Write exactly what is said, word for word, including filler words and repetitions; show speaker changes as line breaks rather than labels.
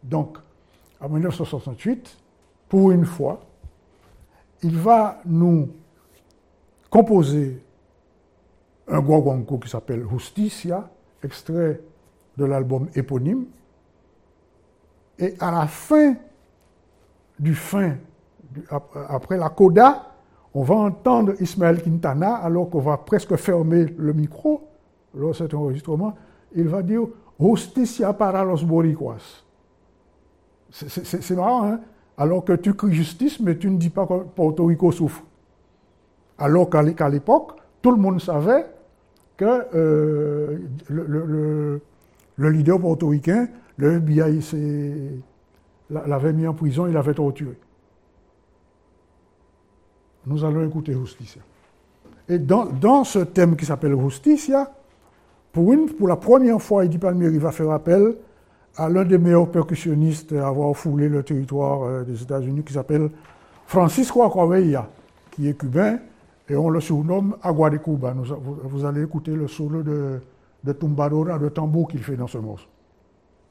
Donc, en mille neuf cent soixante-huit, pour une fois, il va nous composer un guaguancó qui s'appelle Justicia, extrait de l'album éponyme. Et à la fin du fin, du, après la coda, on va entendre Ismaël Quintana, alors qu'on va presque fermer le micro, lors de cet enregistrement, il va dire « Justicia para los boricuas ». C'est marrant, hein? Alors que tu cries justice, mais tu ne dis pas que Porto Rico souffre. Alors qu'à l'époque, tout le monde savait que euh, le, le, le, le leader portoricain, le F B I, l'avait mis en prison, il l'avait torturé. Nous allons écouter Justicia. Et dans, dans ce thème qui s'appelle Justicia, pour, une, pour la première fois, Eddie Palmieri va faire appel à l'un des meilleurs percussionnistes à avoir foulé le territoire des États-Unis, qui s'appelle Francisco Acquavella, qui est cubain, et on le surnomme Agua de Cuba. Nous, vous, vous allez écouter le solo de, de tumbadora, de tambour qu'il fait dans ce morceau.